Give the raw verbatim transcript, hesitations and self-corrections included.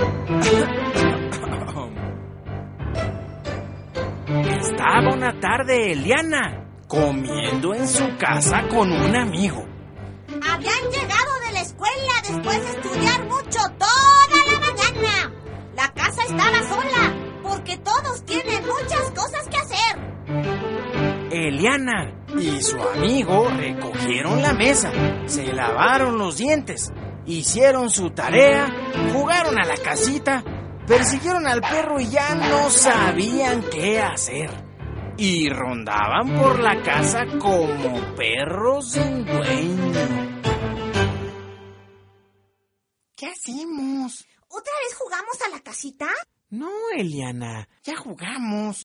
Estaba una tarde Eliana comiendo en su casa con un amigo. Habían llegado de la escuela después de estudiar mucho toda la mañana. La casa estaba sola porque todos tienen muchas cosas que hacer. Eliana y su amigo recogieron la mesa, se lavaron los dientes, hicieron su tarea, jugaron a la casita, persiguieron al perro y ya no sabían qué hacer. Y rondaban por la casa como perros sin dueño. ¿Qué hacemos? ¿Otra vez jugamos a la casita? No, Eliana, ya jugamos.